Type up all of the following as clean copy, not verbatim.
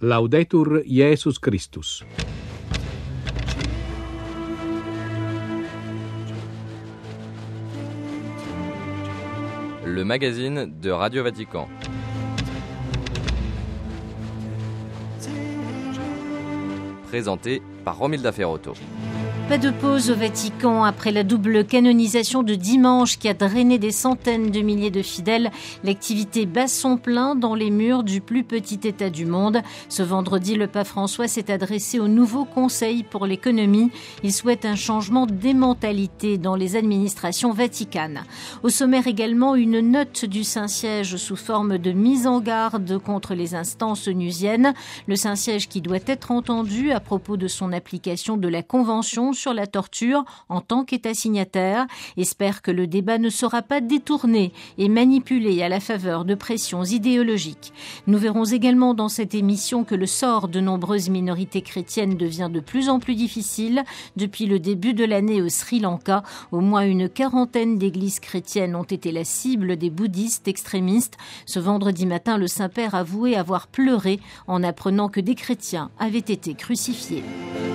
Laudetur Jesus Christus. Le magazine de Radio Vatican. Présenté par Romilda Ferrotto. Pas de pause au Vatican après la double canonisation de dimanche qui a drainé des centaines de milliers de fidèles. L'activité bat son plein dans les murs du plus petit État du monde. Ce vendredi, le pape François s'est adressé au nouveau Conseil pour l'économie. Il souhaite un changement des mentalités dans les administrations vaticanes. Au sommaire également, une note du Saint-Siège sous forme de mise en garde contre les instances onusiennes. Le Saint-Siège qui doit être entendu à propos de son application de la Convention sur la torture en tant qu'État signataire, espère que le débat ne sera pas détourné et manipulé à la faveur de pressions idéologiques. Nous verrons également dans cette émission que le sort de nombreuses minorités chrétiennes devient de plus en plus difficile. Depuis le début de l'année au Sri Lanka, au moins une quarantaine d'églises chrétiennes ont été la cible des bouddhistes extrémistes. Ce vendredi matin, le Saint-Père avouait avoir pleuré en apprenant que des chrétiens avaient été crucifiés.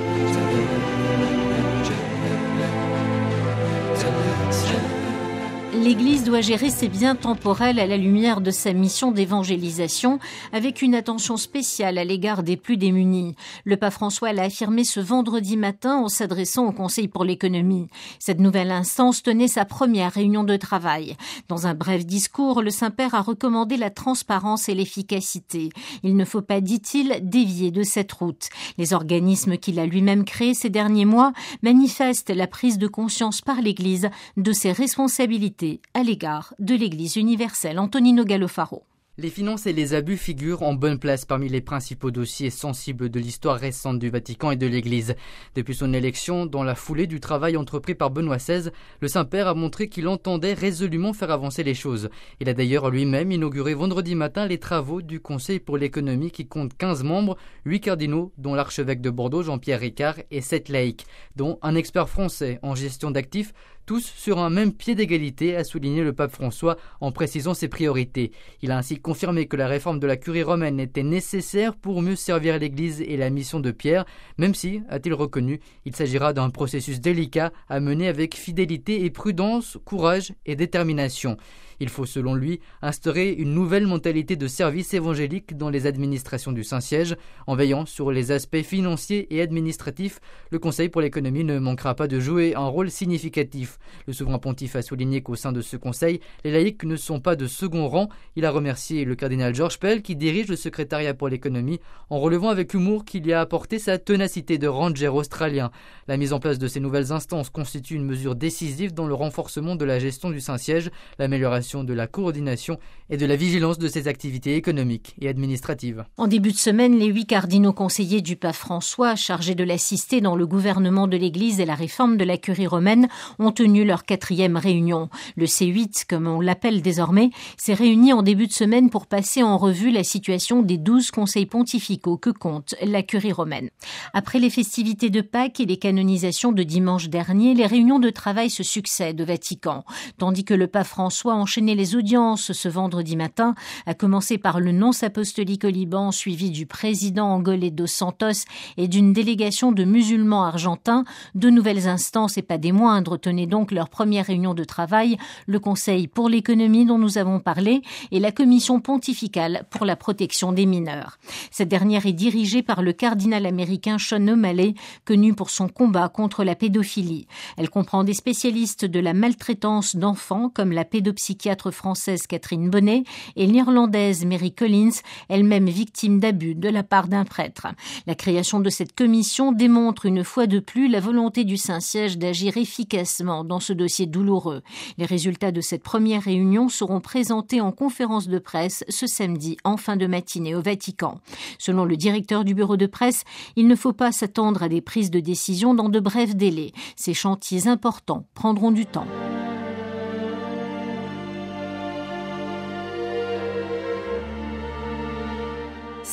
L'Église doit gérer ses biens temporels à la lumière de sa mission d'évangélisation, avec une attention spéciale à l'égard des plus démunis. Le pape François l'a affirmé ce vendredi matin en s'adressant au Conseil pour l'économie. Cette nouvelle instance tenait sa première réunion de travail. Dans un bref discours, le Saint-Père a recommandé la transparence et l'efficacité. Il ne faut pas, dit-il, dévier de cette route. Les organismes qu'il a lui-même créés ces derniers mois manifestent la prise de conscience par l'Église de ses responsabilités à l'égard de l'Église universelle. Antonino Gallofaro. Les finances et les abus figurent en bonne place parmi les principaux dossiers sensibles de l'histoire récente du Vatican et de l'Église. Depuis son élection, dans la foulée du travail entrepris par Benoît XVI, le Saint-Père a montré qu'il entendait résolument faire avancer les choses. Il a d'ailleurs lui-même inauguré vendredi matin les travaux du Conseil pour l'économie qui compte 15 membres, 8 cardinaux, dont l'archevêque de Bordeaux Jean-Pierre Ricard, et 7 laïcs, dont un expert français en gestion d'actifs, tous sur un même pied d'égalité, a souligné le pape François en précisant ses priorités. Il a ainsi confirmé que la réforme de la curie romaine était nécessaire pour mieux servir l'Église et la mission de Pierre, même si, a-t-il reconnu, il s'agira d'un processus délicat à mener avec fidélité et prudence, courage et détermination. Il faut, selon lui, instaurer une nouvelle mentalité de service évangélique dans les administrations du Saint-Siège. En veillant sur les aspects financiers et administratifs, le Conseil pour l'économie ne manquera pas de jouer un rôle significatif. Le souverain pontife a souligné qu'au sein de ce Conseil, les laïcs ne sont pas de second rang. Il a remercié le cardinal Georges Pell qui dirige le secrétariat pour l'économie en relevant avec humour qu'il y a apporté sa ténacité de ranger australien. La mise en place de ces nouvelles instances constitue une mesure décisive dans le renforcement de la gestion du Saint-Siège, l'amélioration de la coordination et de la vigilance de ses activités économiques et administratives. En début de semaine, les 8 cardinaux conseillers du pape François, chargés de l'assister dans le gouvernement de l'Église et la réforme de la curie romaine, ont tenu leur 4e réunion. Le C8, comme on l'appelle désormais, s'est réuni en début de semaine pour passer en revue la situation des 12 conseils pontificaux que compte la curie romaine. Après les festivités de Pâques et les canonisations de dimanche dernier, les réunions de travail se succèdent au Vatican, tandis que le pape François enchaînait les audiences ce vendredi matin, à commencer par le nonce apostolique au Liban, suivi du président angolais Dos Santos et d'une délégation de musulmans argentins. 2 nouvelles instances, et pas des moindres, tenaient donc leur première réunion de travail, le Conseil pour l'économie dont nous avons parlé et la Commission pontificale pour la protection des mineurs. Cette dernière est dirigée par le cardinal américain Sean O'Malley, connu pour son combat contre la pédophilie. Elle comprend des spécialistes de la maltraitance d'enfants comme la pédopsychiatre française Catherine Bonnet et l'Irlandaise Mary Collins, elle-même victime d'abus de la part d'un prêtre. La création de cette commission démontre une fois de plus la volonté du Saint-Siège d'agir efficacement dans ce dossier douloureux. Les résultats de cette première réunion seront présentés en conférence de presse ce samedi en fin de matinée au Vatican. Selon le directeur du bureau de presse, il ne faut pas s'attendre à des prises de décision dans de brefs délais. Ces chantiers importants prendront du temps.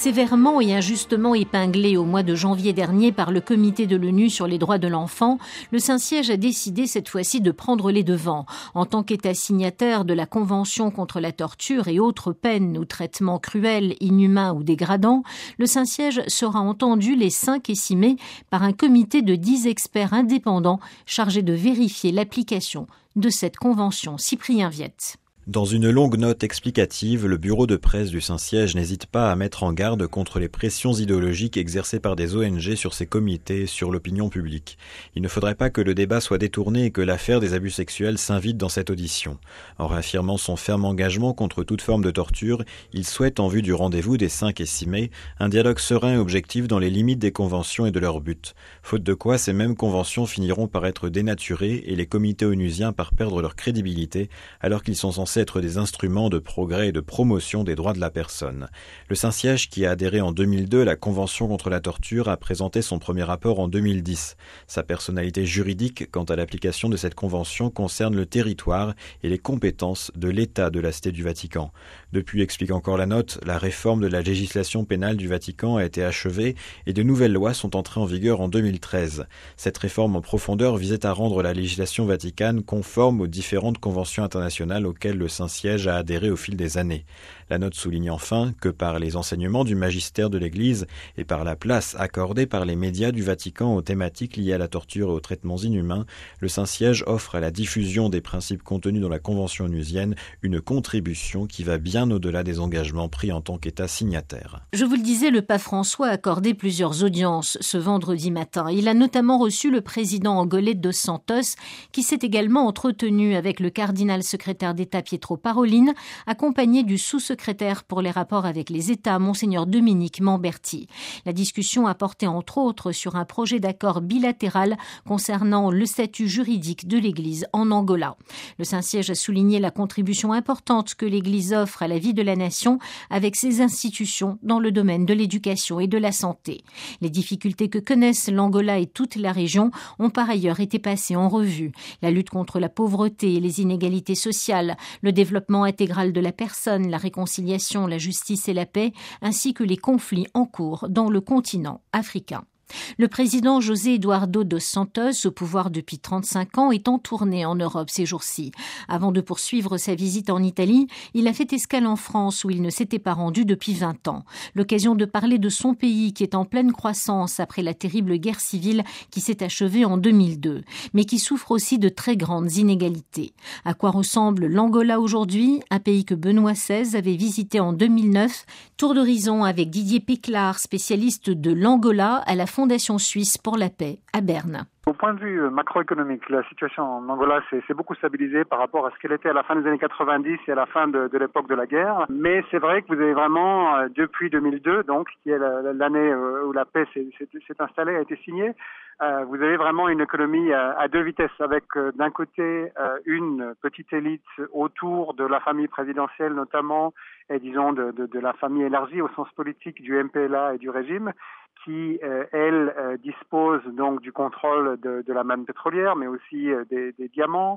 Sévèrement et injustement épinglé au mois de janvier dernier par le Comité de l'ONU sur les droits de l'enfant, le Saint-Siège a décidé cette fois-ci de prendre les devants. En tant qu'État signataire de la Convention contre la torture et autres peines ou traitements cruels, inhumains ou dégradants, le Saint-Siège sera entendu les 5 et 6 mai par un comité de 10 experts indépendants chargés de vérifier l'application de cette convention. Cyprien Viette. Dans une longue note explicative, le bureau de presse du Saint-Siège n'hésite pas à mettre en garde contre les pressions idéologiques exercées par des ONG sur ces comités et sur l'opinion publique. Il ne faudrait pas que le débat soit détourné et que l'affaire des abus sexuels s'invite dans cette audition. En réaffirmant son ferme engagement contre toute forme de torture, il souhaite, en vue du rendez-vous des 5 et 6 mai, un dialogue serein et objectif dans les limites des conventions et de leur but. Faute de quoi, ces mêmes conventions finiront par être dénaturées et les comités onusiens par perdre leur crédibilité, alors qu'ils sont censés être des instruments de progrès et de promotion des droits de la personne. Le Saint-Siège, qui a adhéré en 2002 à la Convention contre la torture, a présenté son premier rapport en 2010. Sa personnalité juridique quant à l'application de cette convention concerne le territoire et les compétences de l'État de la Cité du Vatican. Depuis, explique encore la note, la réforme de la législation pénale du Vatican a été achevée et de nouvelles lois sont entrées en vigueur en 2013. Cette réforme en profondeur visait à rendre la législation vaticane conforme aux différentes conventions internationales auxquelles le Saint-Siège a adhéré au fil des années. La note souligne enfin que par les enseignements du magistère de l'Église et par la place accordée par les médias du Vatican aux thématiques liées à la torture et aux traitements inhumains, le Saint-Siège offre à la diffusion des principes contenus dans la Convention onusienne une contribution qui va bien au-delà des engagements pris en tant qu'État signataire. Je vous le disais, le pape François a accordé plusieurs audiences ce vendredi matin. Il a notamment reçu le président angolais dos Santos, qui s'est également entretenu avec le cardinal secrétaire d'État Pietro Parolin, accompagné du sous-secrétaire pour les rapports avec les États, Monseigneur Dominique Mamberti. La discussion a porté entre autres sur un projet d'accord bilatéral concernant le statut juridique de l'Église en Angola. Le Saint-Siège a souligné la contribution importante que l'Église offre à la vie de la nation avec ses institutions dans le domaine de l'éducation et de la santé. Les difficultés que connaissent l'Angola et toute la région ont par ailleurs été passées en revue. La lutte contre la pauvreté et les inégalités sociales, le développement intégral de la personne, la réconciliation, la justice et la paix, ainsi que les conflits en cours dans le continent africain. Le président José Eduardo dos Santos, au pouvoir depuis 35 ans, est en tournée en Europe ces jours-ci. Avant de poursuivre sa visite en Italie, il a fait escale en France où il ne s'était pas rendu depuis 20 ans. L'occasion de parler de son pays qui est en pleine croissance après la terrible guerre civile qui s'est achevée en 2002, mais qui souffre aussi de très grandes inégalités. À quoi ressemble l'Angola aujourd'hui, un pays que Benoît XVI avait visité en 2009. Tour d'horizon avec Didier Péclard, spécialiste de l'Angola à la Fondation suisse pour la paix à Berne. Au point de vue macroéconomique, la situation en Angola s'est beaucoup stabilisée par rapport à ce qu'elle était à la fin des années 90 et à la fin de l'époque de la guerre. Mais c'est vrai que vous avez vraiment, depuis 2002, donc, qui est l'année où la paix s'est installée, a été signée, vous avez vraiment une économie à deux vitesses, avec d'un côté une petite élite autour de la famille présidentielle notamment, et disons de la famille élargie au sens politique du MPLA et du régime, qui, elle, dispose donc du contrôle de la manne pétrolière, mais aussi des diamants,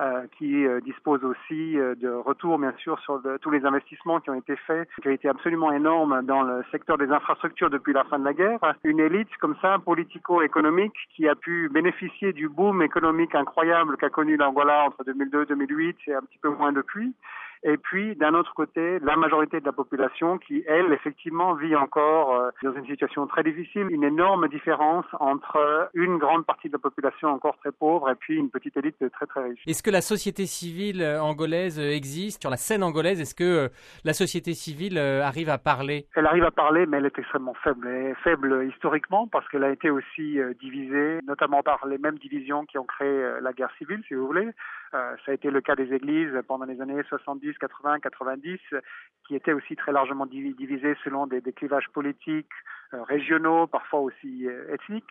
qui dispose aussi de retour, bien sûr, sur tous les investissements qui ont été faits, qui ont été absolument énormes dans le secteur des infrastructures depuis la fin de la guerre. Une élite comme ça, politico-économique, qui a pu bénéficier du boom économique incroyable qu'a connu l'Angola entre 2002 et 2008, et un petit peu moins depuis. Et puis, d'un autre côté, la majorité de la population qui, elle, effectivement, vit encore dans une situation très difficile. Une énorme différence entre une grande partie de la population encore très pauvre et puis une petite élite très, très riche. Est-ce que la société civile angolaise existe sur la scène angolaise? Est-ce que la société civile arrive à parler? Elle arrive à parler, mais elle est extrêmement faible. Elle est faible historiquement parce qu'elle a été aussi divisée, notamment par les mêmes divisions qui ont créé la guerre civile, si vous voulez. Ça a été le cas des églises pendant les années 70, 80, 90, qui étaient aussi très largement divisées selon des clivages politiques, régionaux, parfois aussi ethniques,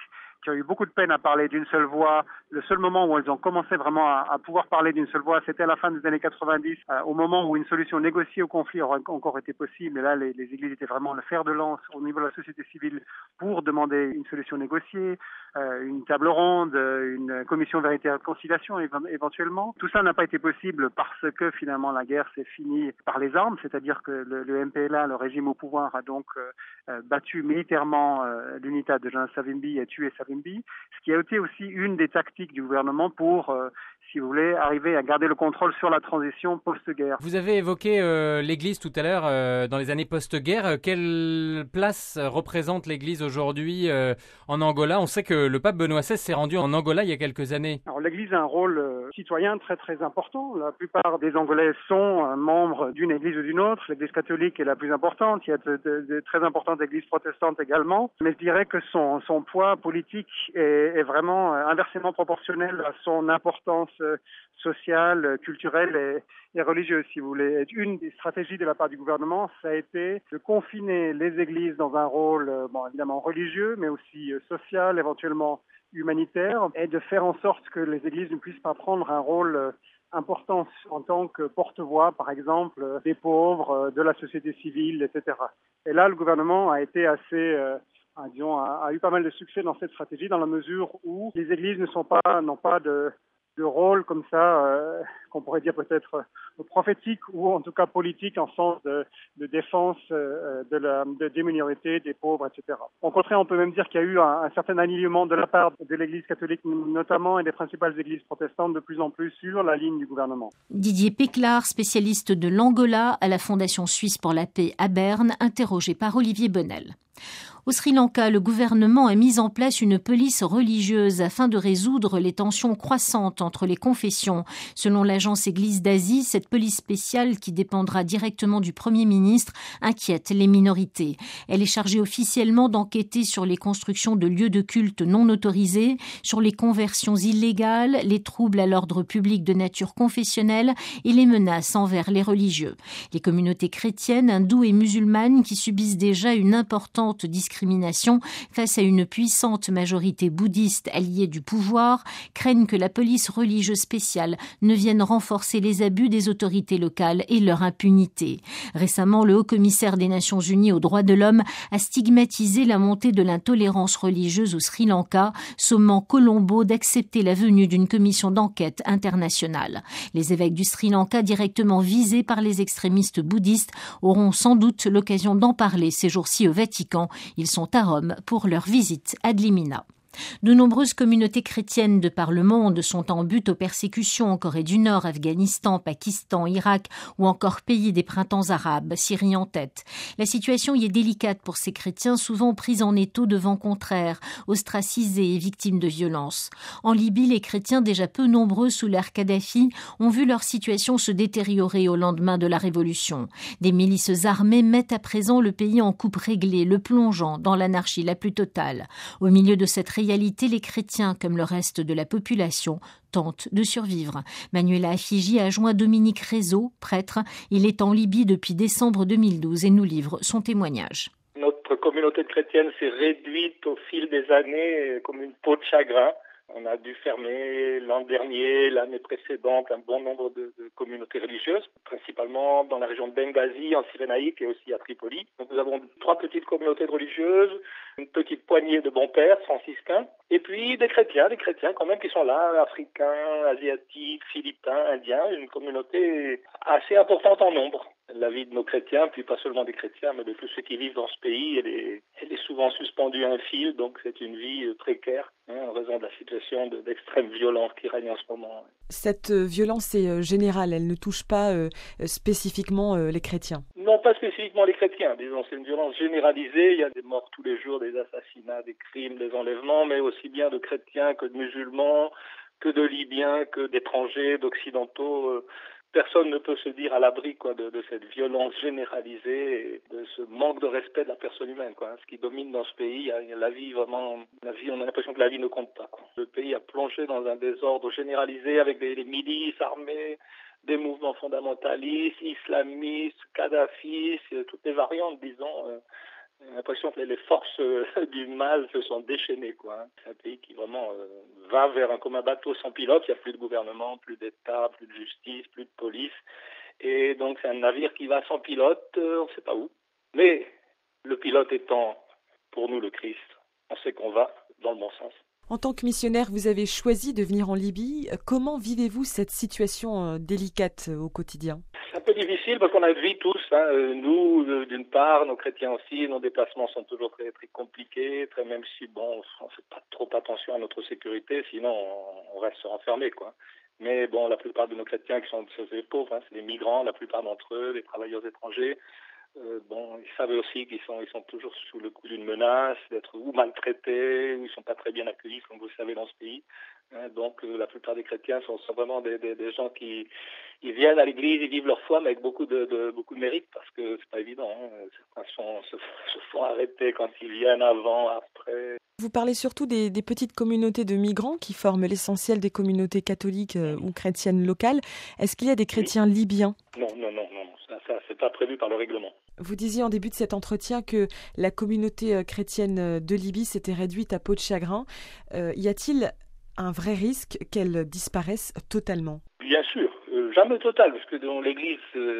qui ont eu beaucoup de peine à parler d'une seule voix. Le seul moment où elles ont commencé vraiment à pouvoir parler d'une seule voix, c'était à la fin des années 90, au moment où une solution négociée au conflit aurait encore été possible. Et là, les églises étaient vraiment le fer de lance au niveau de la société civile pour demander une solution négociée, une table ronde, une commission vérité et réconciliation éventuellement. Tout ça n'a pas été possible parce que finalement la guerre s'est finie par les armes, c'est-à-dire que le MPLA, le régime au pouvoir, a donc battu militairement l'UNITA de Jean Savimbi et tué Savimbi, ce qui a été aussi une des tactiques du gouvernement pour, si vous voulez, arriver à garder le contrôle sur la transition post-guerre. Vous avez évoqué l'Église tout à l'heure dans les années post-guerre. Quelle place représente l'Église aujourd'hui en Angola? On sait que le pape Benoît XVI s'est rendu en Angola il y a quelques années. Alors l'Église a un rôle citoyen très très important. La plupart des Angolais sont membres d'une Église ou d'une autre. L'Église catholique est la plus importante. Il y a de très importantes Églises protestantes également. Mais je dirais que son poids politique est vraiment inversement proportionnel à son importance sociale, culturelle et religieuse, si vous voulez. Une des stratégies de la part du gouvernement, ça a été de confiner les églises dans un rôle, évidemment religieux, mais aussi social, éventuellement humanitaire, et de faire en sorte que les églises ne puissent pas prendre un rôle important en tant que porte-voix, par exemple, des pauvres, de la société civile, etc. Et là, le gouvernement a été assez... a eu pas mal de succès dans cette stratégie dans la mesure où les églises n'ont pas de rôle comme ça, qu'on pourrait dire peut-être prophétique ou en tout cas politique en sens de défense des minorités, des pauvres, etc. Au contraire, on peut même dire qu'il y a eu un certain alignement de la part de l'Église catholique notamment et des principales églises protestantes de plus en plus sur la ligne du gouvernement. Didier Péclard, spécialiste de l'Angola à la Fondation Suisse pour la paix à Berne, interrogé par Olivier Bonnel. Au Sri Lanka, le gouvernement a mis en place une police religieuse afin de résoudre les tensions croissantes entre les confessions. Selon l'agence Église d'Asie, cette police spéciale, qui dépendra directement du Premier ministre, inquiète les minorités. Elle est chargée officiellement d'enquêter sur les constructions de lieux de culte non autorisés, sur les conversions illégales, les troubles à l'ordre public de nature confessionnelle et les menaces envers les religieux. Les communautés chrétiennes, hindoues et musulmanes, qui subissent déjà une importante discrimination face à une puissante majorité bouddhiste alliée du pouvoir, craignent que la police religieuse spéciale ne vienne renforcer les abus des autorités locales et leur impunité. Récemment, le haut-commissaire des Nations Unies aux droits de l'homme a stigmatisé la montée de l'intolérance religieuse au Sri Lanka, sommant Colombo d'accepter la venue d'une commission d'enquête internationale. Les évêques du Sri Lanka, directement visés par les extrémistes bouddhistes, auront sans doute l'occasion d'en parler ces jours-ci au Vatican. Ils sont à Rome pour leur visite ad limina. De nombreuses communautés chrétiennes de par le monde sont en butte aux persécutions en Corée du Nord, Afghanistan, Pakistan, Irak ou encore pays des printemps arabes, Syrie en tête. La situation y est délicate pour ces chrétiens, souvent pris en étau de vents contraires, ostracisés et victimes de violences. En Libye, les chrétiens déjà peu nombreux sous l'ère Kadhafi ont vu leur situation se détériorer au lendemain de la révolution. Des milices armées mettent à présent le pays en coupe réglée, le plongeant dans l'anarchie la plus totale. Au milieu de cette réalité, les chrétiens, comme le reste de la population, tentent de survivre. Manuela Afigi a joint Dominique Rézeau, prêtre. Il est en Libye depuis décembre 2012 et nous livre son témoignage. Notre communauté chrétienne s'est réduite au fil des années comme une peau de chagrin. On a dû fermer l'an dernier, l'année précédente, un bon nombre de communautés religieuses, principalement dans la région de Benghazi, en Cyrénaïque et aussi à Tripoli. Donc nous avons 3 petites communautés religieuses, une petite poignée de bons pères franciscains, et puis des chrétiens quand même qui sont là, africains, asiatiques, philippins, indiens, une communauté assez importante en nombre. La vie de nos chrétiens, puis pas seulement des chrétiens, mais de tous ceux qui vivent dans ce pays, elle est souvent suspendue à un fil, donc c'est une vie précaire, en raison de la situation d'extrême violence qui règne en ce moment. Cette violence est générale, elle ne touche pas spécifiquement les chrétiens. Non, pas spécifiquement les chrétiens, disons, c'est une violence généralisée, il y a des morts tous les jours, des assassinats, des crimes, des enlèvements, mais aussi bien de chrétiens que de musulmans, que de Libyens, que d'étrangers, d'occidentaux. Personne ne peut se dire à l'abri de cette violence généralisée et de ce manque de respect de la personne humaine. Ce qui domine dans ce pays, la vie, on a l'impression que la vie ne compte pas. Le pays a plongé dans un désordre généralisé avec des milices armées, des mouvements fondamentalistes, islamistes, kadhafistes, toutes les variantes, disons, J'ai l'impression que les forces du mal se sont déchaînées, quoi. C'est un pays qui vraiment va comme un bateau sans pilote. Il n'y a plus de gouvernement, plus d'État, plus de justice, plus de police. Et donc c'est un navire qui va sans pilote, on ne sait pas où. Mais le pilote étant pour nous le Christ, on sait qu'on va dans le bon sens. En tant que missionnaire, vous avez choisi de venir en Libye. Comment vivez-vous cette situation délicate au quotidien ? C'est un peu difficile parce qu'on a vu tous, nous d'une part, nos chrétiens aussi, nos déplacements sont toujours très, très compliqués, même si on ne fait pas trop attention à notre sécurité, sinon on reste renfermé, quoi. Mais bon, la plupart de nos chrétiens qui sont des pauvres, c'est des migrants, la plupart d'entre eux, des travailleurs étrangers. Ils savent aussi qu'ils sont toujours sous le coup d'une menace, d'être ou maltraités, ou ils sont pas très bien accueillis, comme vous le savez, dans ce pays. Donc, la plupart des chrétiens sont vraiment des gens qui ils viennent à l'église, ils vivent leur foi, mais avec beaucoup de mérite, parce que c'est pas évident. Certains se font arrêter quand ils viennent avant, après. Vous parlez surtout des petites communautés de migrants qui forment l'essentiel des communautés catholiques ou chrétiennes locales. Est-ce qu'il y a des chrétiens libyens ? Non. Ça, c'est pas prévu par le règlement. Vous disiez en début de cet entretien que la communauté chrétienne de Libye s'était réduite à peau de chagrin. Y a-t-il un vrai risque qu'elle disparaisse totalement ? Bien sûr, jamais total, parce que l'Église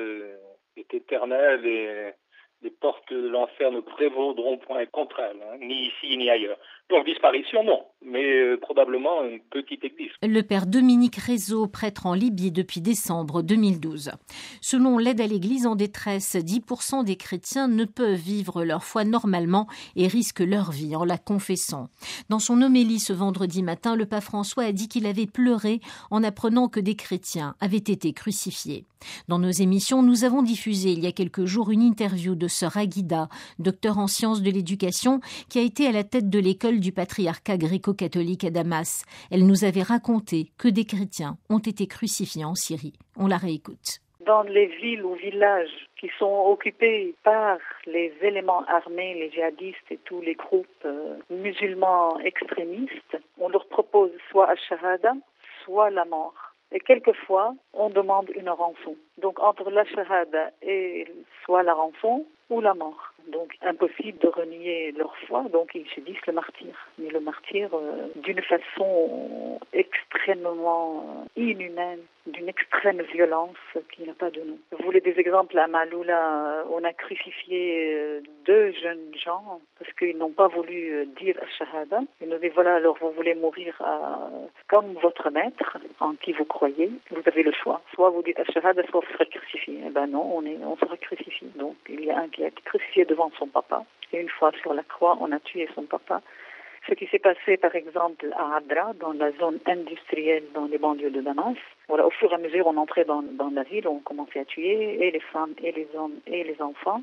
est éternelle et les portes de l'enfer ne prévaudront point contre elle, ni ici ni ailleurs. Donc disparition, non, mais probablement une petite église. Le père Dominique Rézeau, prêtre en Libye depuis décembre 2012. Selon l'aide à l'église en détresse, 10% des chrétiens ne peuvent vivre leur foi normalement et risquent leur vie en la confessant. Dans son homélie ce vendredi matin, le pape François a dit qu'il avait pleuré en apprenant que des chrétiens avaient été crucifiés. Dans nos émissions, nous avons diffusé il y a quelques jours une interview de sœur Aguida, docteur en sciences de l'éducation, qui a été à la tête de l'école du patriarcat gréco-catholique à Damas. Elle nous avait raconté que des chrétiens ont été crucifiés en Syrie. On la réécoute. Dans les villes ou villages qui sont occupés par les éléments armés, les djihadistes et tous les groupes musulmans extrémistes, on leur propose soit al-shahada, soit la mort. Et quelquefois, on demande une rançon. Donc entre la shahada et soit la rançon ou la mort. Donc impossible de renier leur foi, donc ils se disent le martyr. Mais le martyr d'une façon extrêmement inhumaine, d'une extrême violence qui n'a pas de nom. Vous voulez des exemples? À Maloula, on a crucifié 2 jeunes gens parce qu'ils n'ont pas voulu dire Shahada. Ils nous disent voilà, alors vous voulez mourir comme votre maître, en qui vous croyez, vous avez le choix. Soit vous dites Shahada, soit vous serez crucifié. Eh ben non, on sera crucifié. Donc il y a un qui a été crucifié devant son papa. Et une fois sur la croix, on a tué son papa. Ce qui s'est passé, par exemple, à Adra, dans la zone industrielle, dans les banlieues de Damas. Voilà, au fur et à mesure, on entrait dans la ville, on commençait à tuer et les femmes, et les hommes, et les enfants.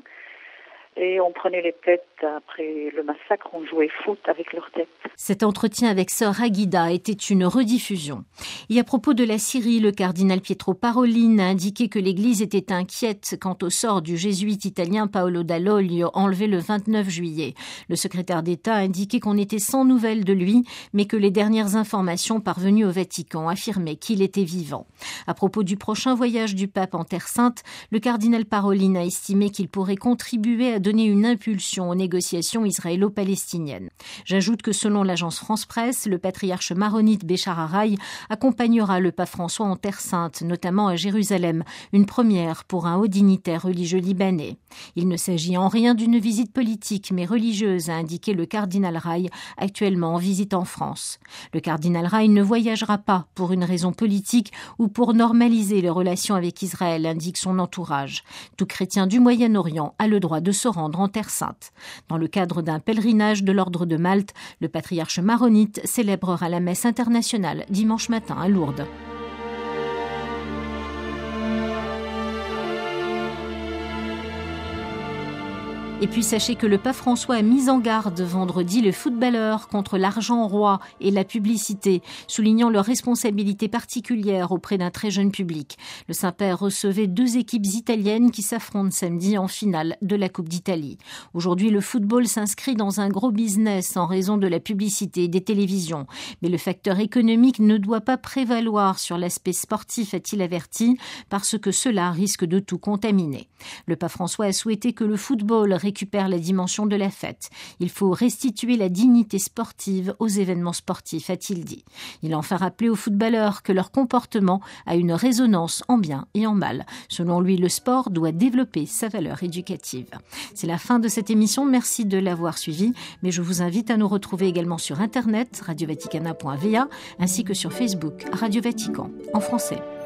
Et on prenait les têtes après le massacre, on jouait foot avec leurs têtes. Cet entretien avec sœur Aguida était une rediffusion. Et à propos de la Syrie, le cardinal Pietro Parolin a indiqué que l'Église était inquiète quant au sort du jésuite italien Paolo Dall'Oglio, enlevé le 29 juillet. Le secrétaire d'État a indiqué qu'on était sans nouvelles de lui, mais que les dernières informations parvenues au Vatican affirmaient qu'il était vivant. À propos du prochain voyage du pape en Terre Sainte, le cardinal Parolin a estimé qu'il pourrait contribuer à donner une impulsion aux négociations israélo-palestiniennes. J'ajoute que selon l'agence France-Presse, le patriarche maronite Béchar Haraï accompagnera le pape François en Terre Sainte, notamment à Jérusalem, une première pour un haut dignitaire religieux libanais. Il ne s'agit en rien d'une visite politique, mais religieuse, a indiqué le cardinal Raï, actuellement en visite en France. Le cardinal Raï ne voyagera pas pour une raison politique ou pour normaliser les relations avec Israël, indique son entourage. Tout chrétien du Moyen-Orient a le droit de se rendre en Terre Sainte. Dans le cadre d'un pèlerinage de l'ordre de Malte, le patriarche maronite célébrera la messe internationale dimanche matin à Lourdes. Et puis sachez que le pape François a mis en garde vendredi les footballeurs contre l'argent roi et la publicité, soulignant leur responsabilité particulière auprès d'un très jeune public. Le Saint-Père recevait 2 équipes italiennes qui s'affrontent samedi en finale de la Coupe d'Italie. Aujourd'hui, le football s'inscrit dans un gros business en raison de la publicité et des télévisions. Mais le facteur économique ne doit pas prévaloir sur l'aspect sportif, a-t-il averti, parce que cela risque de tout contaminer. Le pape François a souhaité que le football récupère la dimension de la fête. Il faut restituer la dignité sportive aux événements sportifs, a-t-il dit. Il a enfin rappelé aux footballeurs que leur comportement a une résonance en bien et en mal. Selon lui, le sport doit développer sa valeur éducative. C'est la fin de cette émission. Merci de l'avoir suivi. Mais je vous invite à nous retrouver également sur Internet, radiovaticana.va, ainsi que sur Facebook, Radio Vatican, en français.